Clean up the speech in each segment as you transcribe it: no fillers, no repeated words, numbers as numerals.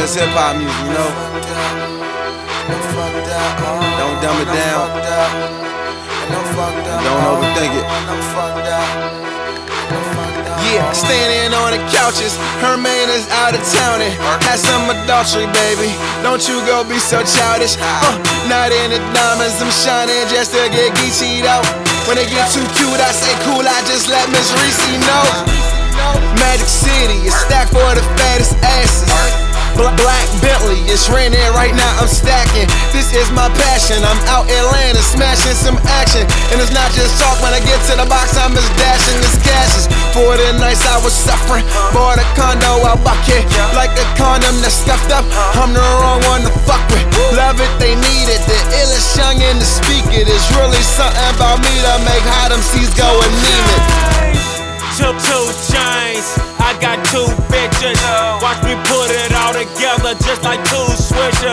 is hip hop music, you know? Don't dumb it down. Don't overthink it. Yeah, standing on the couches, her man is out of town and had some adultery, baby. Don't you go be so childish. Not in the diamonds, I'm shining just to get geechied out. When they get too cute, I say cool, I just let Miss Reese know. Magic City is stacked for the fattest asses. Black Bentley, it's raining right now, I'm stacking. This is my passion, I'm out Atlanta smashing some action. And it's not just talk, when I get to the box, I'm just dashing this cashes. For the nights I was suffering, bought a condo out Buckhead. Like a condom that's scuffed up, I'm the wrong one to fuck with. Love it, they need it, the illest young in the speak it. It's really something about me to make hot MCs go anemic. Two chains, I got two bitches. Watch me put it all together just like two switches.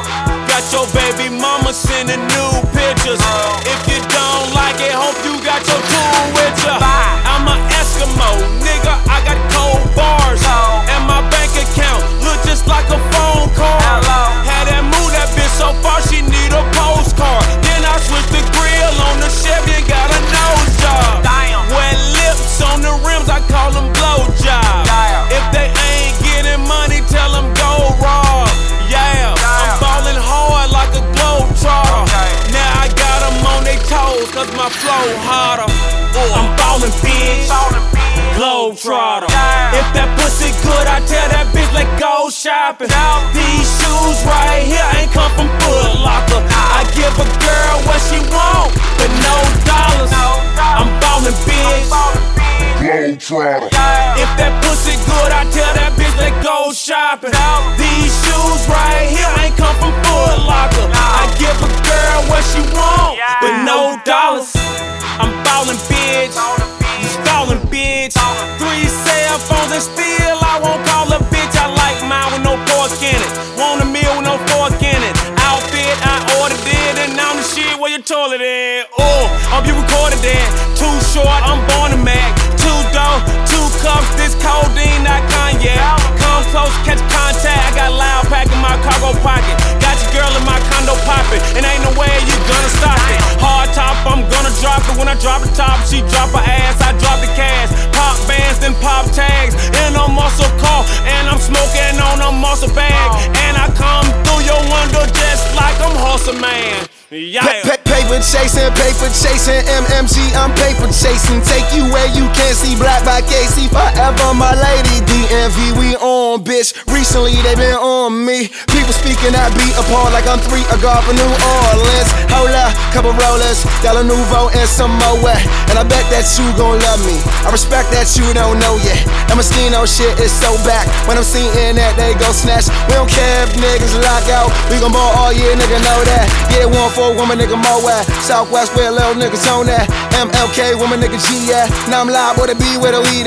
Got your baby mama sending new pictures. If you don't like it, hope you got your tool with ya. I'm an Eskimo, nigga, I got cold bars. And my bank account look just like a phone call. Had that move that bitch so far, she need a postcard. Then I switched the grill on the Chevy, got a nose job. Wet lips on the rims, I call them blowjobs. If they ain't getting money, tell them go raw. Yeah, I'm ballin' hard like a globetrotter. Now I got them on they toes, cause my flow harder. I'm ballin' bitch, globetrotter. If that pussy good, I tell that bitch let's go shopping. These shoes right here ain't come from Foot Locker. I give a girl what she want, but no dollars. I'm ballin' bitch, globetrotter. If that pussy good, I tell that bitch let's go shopping. These shoes right here ain't come from Foot Locker. I give a girl what she want, but no dollars. I'm ballin' bitch, you stallin' bitch. 3 cell phones and still I won't call a bitch. I like mine with no pork in it. Want a meal with no fork in it. Outfit, I ordered it and now the shit where your toilet at. Oh, hope you recorded that. Too short, I'm born to Mac. 2 dough, 2 cups, this codeine, not cognac. Come close, catch contact. I got loud pack in my cargo pocket. Got your girl in my condo poppin', and ain't no way you gonna stop it. Hard top, I'm gonna drop it. When I drop the top, she drop her ass, I drop the cash. Pop bands, then pop tags. In a muscle car, and I'm smoking on a muscle bag. And I come through your window just like I'm Hustle Man. Yeah. Paper chasing, MMG, I'm paper chasing. Take you where you can't see, Black by KC, forever my lady. DMV, we on, bitch. Recently they been on me. People speaking that beat apart like I'm 3, a guard for New Orleans. Hold up, couple rollers, Della Nouveau and some more. And I bet that you gon' love me. I respect that you don't know yet. That Moschino shit is so back. When I'm seeing that, they go snatch. We don't care if niggas lock out. We gon' ball all year, nigga know that. Yeah, 1 for a woman, nigga Mo at Southwest where little niggas on that. MLK, woman, nigga G at. Now I'm live with a B where the weed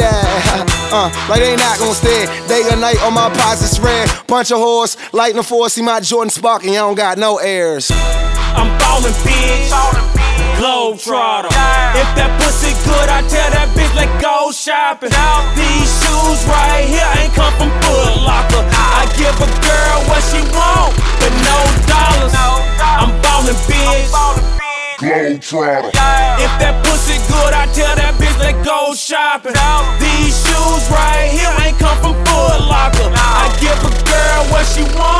at. Like they not gon' stay. Day or night on my posits red. Bunch of horse, lighting the force. See my Jordan sparking, you don't got no airs. I'm ballin' bitch, globetrotter. If that pussy good, I tell that bitch let's go shopping. These shoes right here ain't come from Foot Locker. I give a girl what she want, but no dollars. I'm ballin' bitch, globetrotter. If that pussy good, I tell that bitch let's go shopping. These shoes right here ain't come from Foot Locker. I give a girl what she want.